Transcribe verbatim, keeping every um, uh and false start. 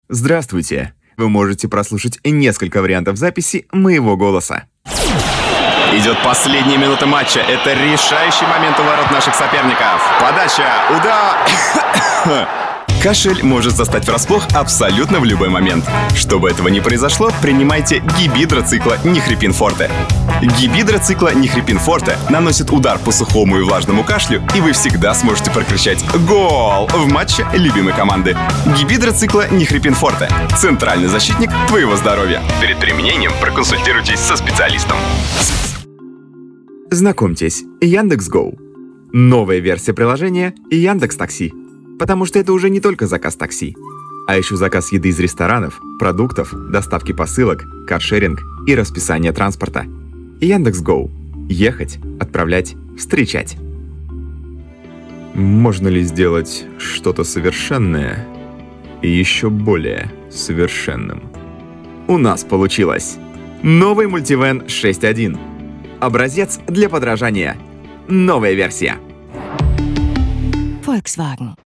Здравствуйте! Вы можете прослушать несколько вариантов записи моего голоса. Идет последняя минута матча. Это решающий момент у ворот наших соперников. Подача, удар. Кашель может застать врасплох абсолютно в любой момент. Чтобы этого не произошло, принимайте гибидроцикла Нихрипин Форте. Гибидроцикла Нихрипин Форте наносит удар по сухому и влажному кашлю, и вы всегда сможете прокричать «Гол!» в матче любимой команды. Гибидроцикла Нихрипин Форте. Центральный защитник твоего здоровья. Перед применением проконсультируйтесь со специалистом. Знакомьтесь, Яндекс.Гоу. Новая версия приложения Яндекс.Такси. Потому что это уже не только заказ такси, а еще заказ еды из ресторанов, продуктов, доставки посылок, каршеринг и расписание транспорта. Яндекс.Гоу. Ехать, отправлять, встречать. Можно ли сделать что-то совершенное и еще более совершенным? У нас получилось. Новый мультивэн шесть точка один. Образец для подражания. Новая версия. Volkswagen.